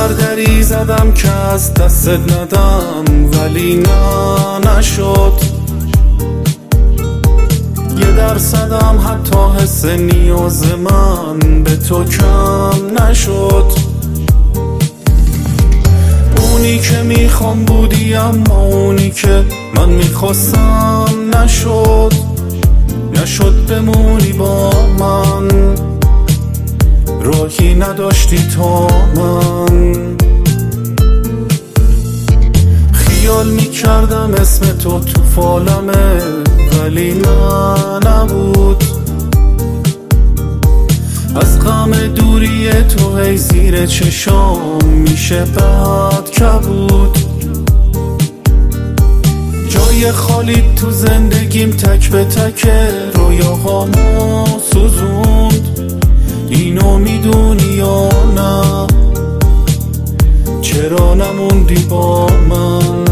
دری زدم که از دست ندم، ولی نه نشد. 1% حتی حس نیاز من به تو کم نشد. اونی که میخوام بودی اما اونی که من میخواستم نشد. بمونی با من، راهی نداشتی تا من. خیال میکردم اسم تو فالمه، ولی نبود. از غم دوری تو هی زیر چشام میشه بد کبود. جای خالی تو زندگیم تک به تک رویاهامو سوزوند. اینو میدونی یا نه؟ چرا نموندی با من؟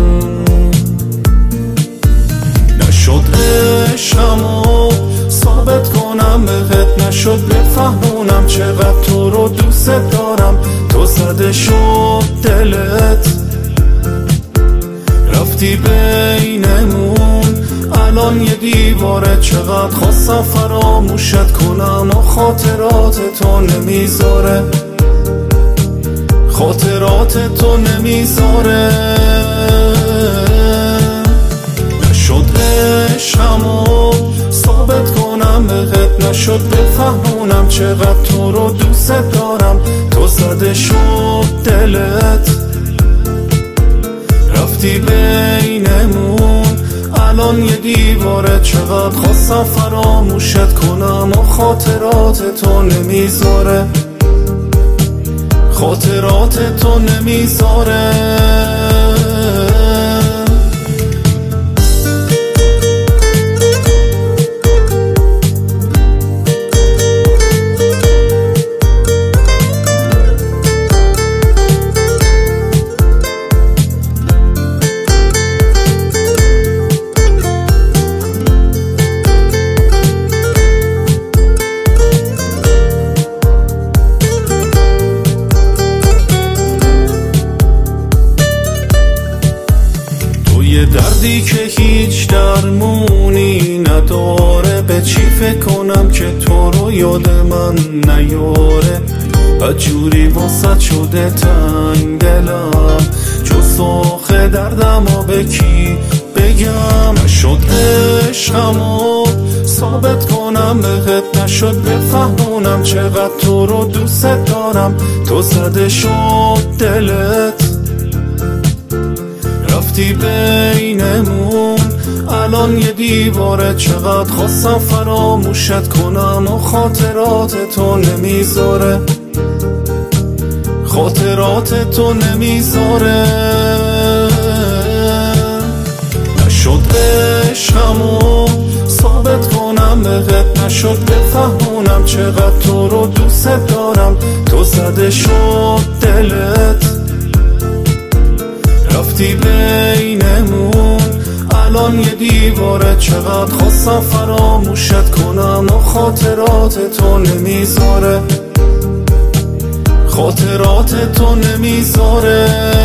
نشد عشقمو ثابت کنم بهت، نشد بفهمونم چقدر تو رو دوست دارم. تو زده شد دلت، رفتی بینمون، الان یه دیواره. چقدر خواستم فراموشت کنم و خاطرات تو نمیذاره، خاطرات تو نمیذاره. نشد عشقمو ثابت کنم بهت، نشد بفهمونم چقدر تو رو دوست دارم. تو زده شد دلت، رفتی بینمون، الان یه دیواره. چقدر خواستم فراموشت کنم و خاطرات تو نمیذاره، خاطرات تو نمیذاره. یه دردی که هیچ درمونی نداره، به چی فکر کنم که تو رو یاد من نیاره. بدجوری واسط شده تنگ دلم، جز آخه دردم و به کی بگم؟ نشد عشقمو ثابت کنم بهت، نشد بفهمونم چقدر تو رو دوست دارم. تو زده شد دلت، رفتی بینمون، الان یه دیواره. چقدر خواستم فراموشت کنم و خاطرات تو نمیذاره، خاطرات تو نمیذاره. نشد عشقمو ثابت کنم بهت، نشد بفهمونم چقدر تو رو دوست دارم. تو زده شد دلت، رفتی بینمون، الان یه دیواره. چقدر خواستم فراموشت کنم و خاطرات تو نمیذاره، خاطرات تو نمیذاره.